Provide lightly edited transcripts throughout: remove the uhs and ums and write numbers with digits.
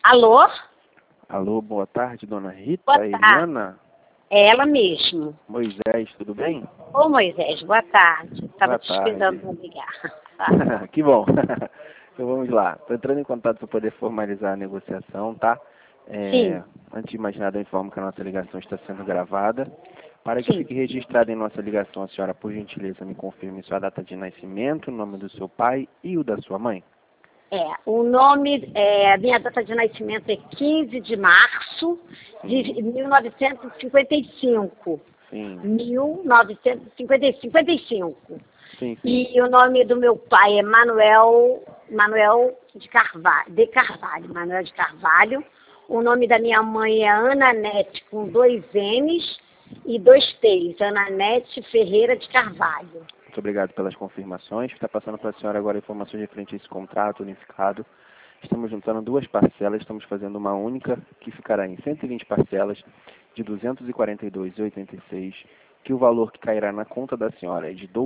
Alô? Alô, boa tarde, dona Rita, Boa tarde. Eliana, É ela mesmo. Moisés, tudo bem? Ô Moisés, boa tarde. Estava Boa te esperando tarde. para ligar. Que bom. Então vamos lá. Estou entrando em contato para poder formalizar a negociação, tá? Sim, Antes de mais nada, eu informo que a nossa ligação está sendo gravada. Para que sim. fique registrada em nossa ligação, a senhora, por gentileza, me confirme sua data de nascimento, o nome do seu pai e o da sua mãe. O nome, a minha data de nascimento é 15 de março de 1955. Sim, 1955. sim. E o nome do meu pai é Manuel Manuel de Carvalho. O nome da minha mãe é Ana Nete, com 2 N's e 2 T's. Ana Nete Ferreira de Carvalho. Muito obrigado pelas confirmações. Está passando para a senhora agora informações referentes a esse contrato unificado. Estamos juntando duas parcelas, estamos fazendo uma única, que ficará em 120 parcelas de R$ 242,86, que o valor que cairá na conta da senhora é de R$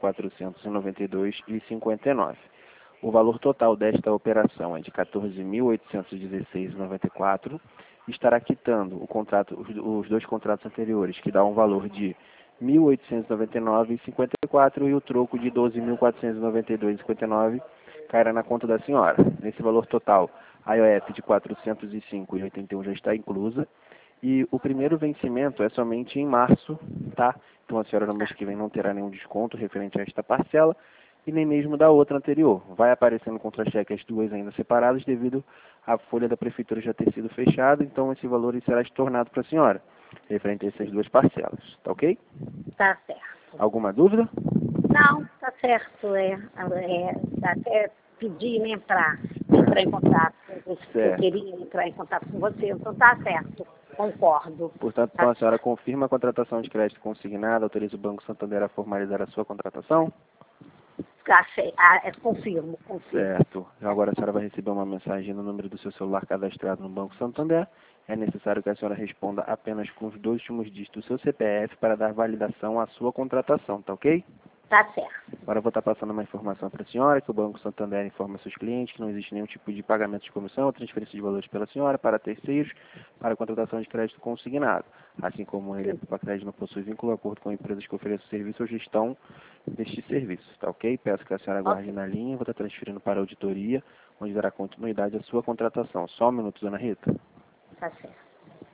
12.492,59. O valor total desta operação é de R$ 14.816,94 e estará quitando os dois contratos anteriores, que dá um valor de R$ 1.899,54 e o troco de R$ 12.492,59 cairá na conta da senhora. Nesse valor total, a IOF de R$ 405,81 já está inclusa. E o primeiro vencimento é somente em março, tá? Então a senhora no mês que vem não terá nenhum desconto referente a esta parcela e nem mesmo da outra anterior. Vai aparecendo contra-cheque as duas ainda separadas devido à folha da prefeitura já ter sido fechada, então esse valor será estornado para a senhora, referente a essas duas parcelas, tá ok? Tá certo. Alguma dúvida? Não, tá certo. Até pedi, né, para entrar em contato com você. Eu Certo. queria entrar em contato com você, então tá certo. Concordo. Portanto, então a senhora confirma a contratação de crédito consignado, autoriza o Banco Santander a formalizar a sua contratação? Confirmo. Certo. Agora a senhora vai receber uma mensagem no número do seu celular cadastrado no Banco Santander. É necessário que a senhora responda apenas com os 2 últimos dígitos do seu CPF para dar validação à sua contratação, tá ok? Tá certo. Agora eu vou estar passando uma informação para a senhora, que o Banco Santander informa seus clientes que não existe nenhum tipo de pagamento de comissão ou transferência de valores pela senhora para terceiros para a contratação de crédito consignado. Assim como ele, a crédito não possui vínculo de acordo com empresas que ofereçam serviço ou gestão deste serviço, tá ok? Peço que a senhora aguarde na linha, vou estar transferindo para a auditoria, onde dará continuidade à sua contratação. Só um minuto, dona Rita. Tá certo.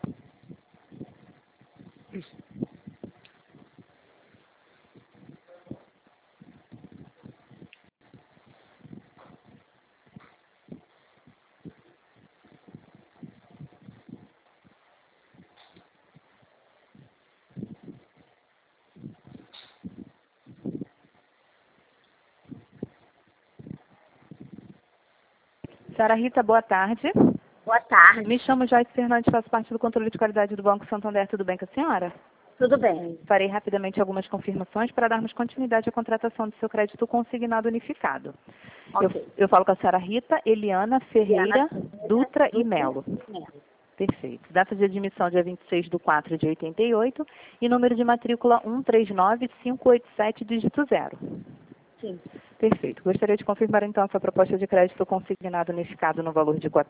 Senhora Rita, boa tarde. Boa tarde. Me chamo Joyce Fernandes, faço parte do controle de qualidade do Banco Santander. Tudo bem com a senhora? Tudo bem. Farei rapidamente algumas confirmações para darmos continuidade à contratação do seu crédito consignado unificado. Ok. Eu falo com a senhora Rita Eliana Ferreira Dutra e Melo. Melo. Perfeito. Data de admissão dia 26/4 de 88 e número de matrícula 139587, dígito 0. Sim. Perfeito. Gostaria de confirmar então a sua proposta de crédito consignado unificado no valor de R$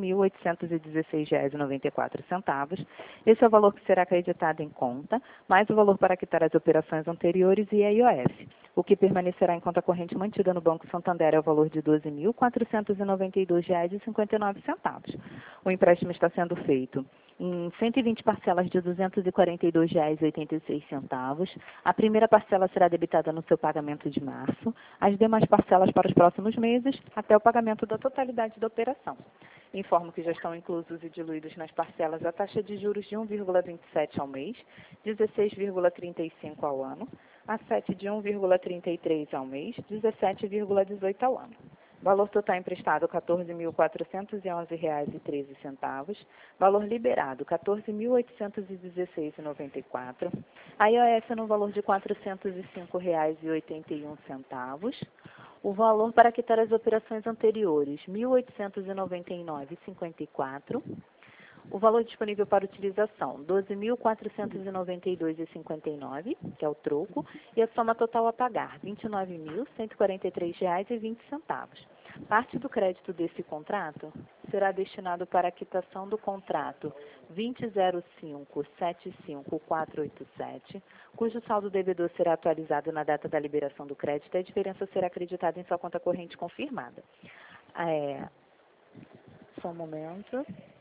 14.816,94. Esse é o valor que será acreditado em conta, mais o valor para quitar as operações anteriores e a IOF. O que permanecerá em conta corrente mantida no Banco Santander é o valor de R$ 12.492,59. O empréstimo está sendo feito em 120 parcelas de R$ 242,86. A primeira parcela será debitada no seu pagamento de março, as demais parcelas para os próximos meses, até o pagamento da totalidade da operação. Informo que já estão inclusos e diluídos nas parcelas a taxa de juros de 1,27 ao mês, 16,35 ao ano, a 7 de 1,33 ao mês, 17,18 ao ano. Valor total emprestado, R$ 14.411,13. Valor liberado, R$ 14.816,94. A IOF no valor de R$ 405,81. O valor para quitar as operações anteriores, R$ 1.899,54. O valor disponível para utilização, R$ 12.492,59, que é o troco, e a soma total a pagar, R$ 29.143,20. Parte do crédito desse contrato será destinado para a quitação do contrato 20.05.75487, cujo saldo devedor será atualizado na data da liberação do crédito e a diferença será acreditada em sua conta corrente confirmada. Só um momento.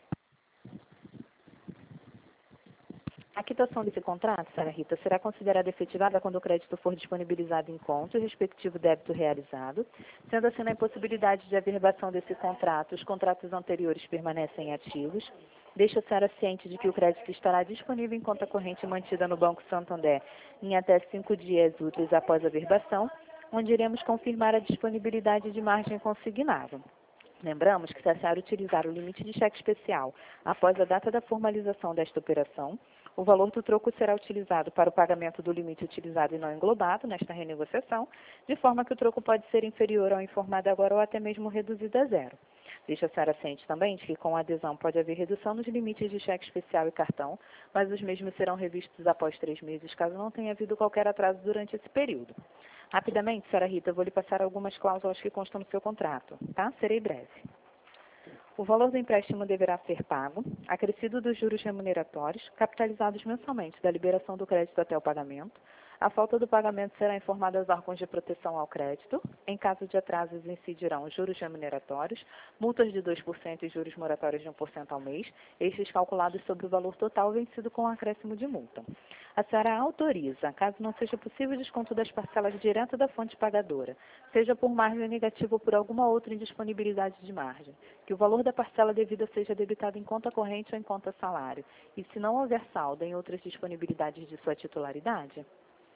A quitação desse contrato, Sra. Rita, será considerada efetivada quando o crédito for disponibilizado em conta e o respectivo débito realizado, sendo assim na impossibilidade de averbação desse contrato, os contratos anteriores permanecem ativos. Deixa a senhora ciente de que o crédito estará disponível em conta corrente mantida no Banco Santander em até 5 dias úteis após a averbação, onde iremos confirmar a disponibilidade de margem consignada. Lembramos que se a senhora utilizar o limite de cheque especial após a data da formalização desta operação, o valor do troco será utilizado para o pagamento do limite utilizado e não englobado nesta renegociação, de forma que o troco pode ser inferior ao informado agora ou até mesmo reduzido a zero. Deixa a senhora ciente também de que com a adesão pode haver redução nos limites de cheque especial e cartão, mas os mesmos serão revistos após 3 meses, caso não tenha havido qualquer atraso durante esse período. Rapidamente, Sra. Rita, vou lhe passar algumas cláusulas que constam no seu contrato, tá? Serei breve. O valor do empréstimo deverá ser pago, acrescido dos juros remuneratórios, capitalizados mensalmente da liberação do crédito até o pagamento. A falta do pagamento será informada aos órgãos de proteção ao crédito. Em caso de atrasos, incidirão juros remuneratórios, multas de 2% e juros moratórios de 1% ao mês, estes calculados sobre o valor total vencido com acréscimo de multa. A senhora autoriza, caso não seja possível desconto das parcelas direto da fonte pagadora, seja por margem negativa ou por alguma outra indisponibilidade de margem, que o valor da parcela devida seja debitado em conta corrente ou em conta salário, e se não houver saldo em outras disponibilidades de sua titularidade?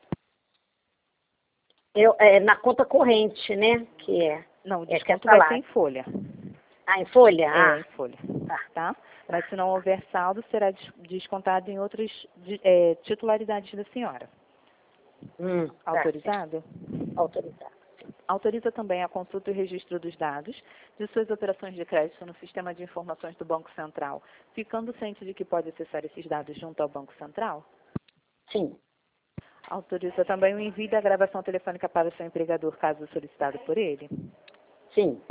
Na conta corrente, né? Que é. Não, o desconto vai ser em folha. Ah, em folha? Em folha. Tá? Mas se não houver saldo, será descontado em outras titularidades da senhora. Autorizado? Autorizado. Autoriza também a consulta e registro dos dados de suas operações de crédito no sistema de informações do Banco Central, ficando ciente de que pode acessar esses dados junto ao Banco Central? Sim. Autoriza também o envio da gravação telefônica para o seu empregador, caso solicitado por ele? Sim.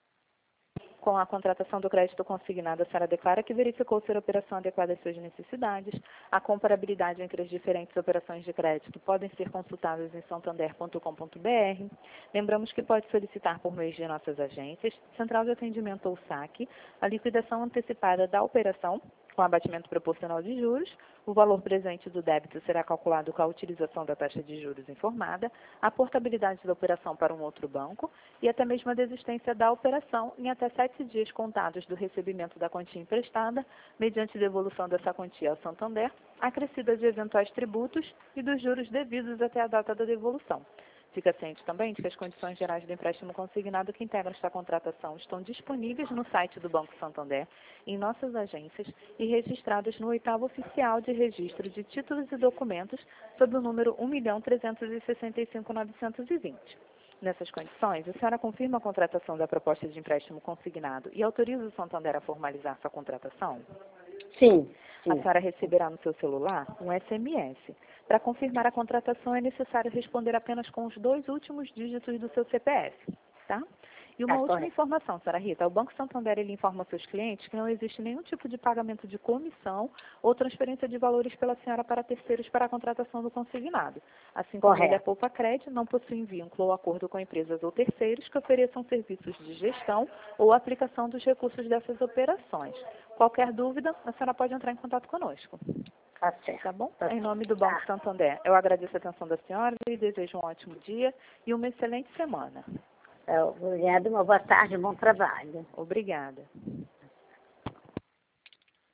Com a contratação do crédito consignado, a senhora declara que verificou ser a operação adequada às suas necessidades. A comparabilidade entre as diferentes operações de crédito podem ser consultadas em santander.com.br. Lembramos que pode solicitar por meio de nossas agências, Central de Atendimento ou SAC, a liquidação antecipada da operação, com abatimento proporcional de juros. O valor presente do débito será calculado com a utilização da taxa de juros informada, a portabilidade da operação para um outro banco e até mesmo a desistência da operação em até 7 dias contados do recebimento da quantia emprestada, mediante devolução dessa quantia ao Santander, acrescida de eventuais tributos e dos juros devidos até a data da devolução. Fica ciente também de que as condições gerais do empréstimo consignado que integram esta contratação estão disponíveis no site do Banco Santander, em nossas agências e registradas no 8º Oficial de Registro de Títulos e Documentos, sob o número 1.365.920. Nessas condições, a senhora confirma a contratação da proposta de empréstimo consignado e autoriza o Santander a formalizar sua contratação? Sim. A senhora receberá no seu celular um SMS. Para confirmar a contratação, é necessário responder apenas com os 2 últimos dígitos do seu CPF, tá? E uma última informação, Sra. Rita, o Banco Santander ele informa aos seus clientes que não existe nenhum tipo de pagamento de comissão ou transferência de valores pela senhora para terceiros para a contratação do consignado. Assim como ele é Poupa Crédito, não possui vínculo ou acordo com empresas ou terceiros que ofereçam serviços de gestão ou aplicação dos recursos dessas operações. Qualquer dúvida, a senhora pode entrar em contato conosco. Tá certo. Tá bom? Em nome do Banco Santander, eu agradeço a atenção da senhora e desejo um ótimo dia e uma excelente semana. Obrigada, uma boa tarde, bom trabalho. Obrigada.